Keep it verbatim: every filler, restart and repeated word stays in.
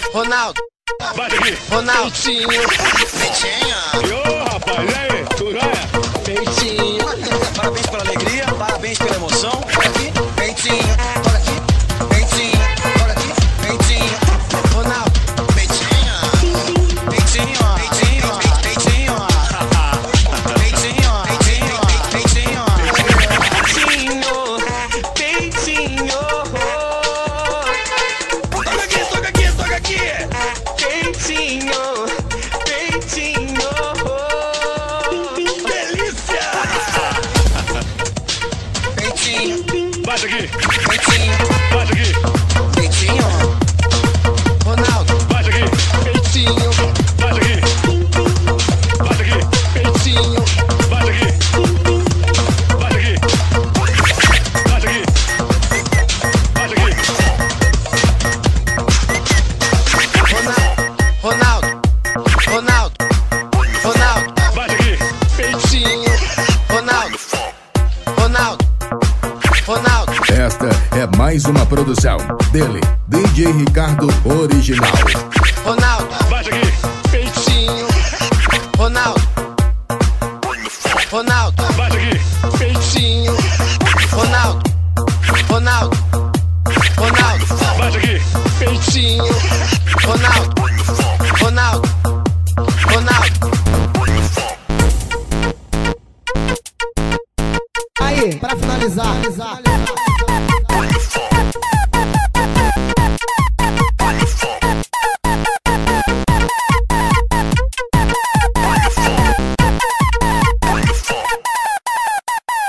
Ronaldo, Bate aqui. Ronaldo, E ô, rapaz, e aí? Tu já é? peitinho. Parabéns pela alegria, parabéns pela emoção. Olha aqui, peitinho, olha aqui, peitinho, olha aqui, peitinho, Ronaldo, peitinho, peitinho, peitinho, peitinho, peitinho, peitinho, peitinho, Peitinho, toca aqui, toca aqui, toca aqui. Peitinho, peitinho, delícia. peitinho, Bate aqui, peitinho, bate aqui, peitinho, Ronaldo, bate aqui, peitinho, bate aqui, bate aqui, peitinho, bate aqui, bate aqui, bate aqui, bate aqui. Ronaldo, Ronaldo, Ronaldo, Bate aqui, peitinho, Ronaldo, Ronaldo, Ronaldo, Esta é mais uma produção dele, D J Ricardo Original. Ronaldo, bate aqui, peitinho, Ronaldo, Ronaldo, bate aqui, peitinho, Ronaldo, Ronaldo, Ronaldo, bate aqui. peitinho, Ronaldo, Ronaldo, Ronaldo. Aí, pra finalizar, finalizar.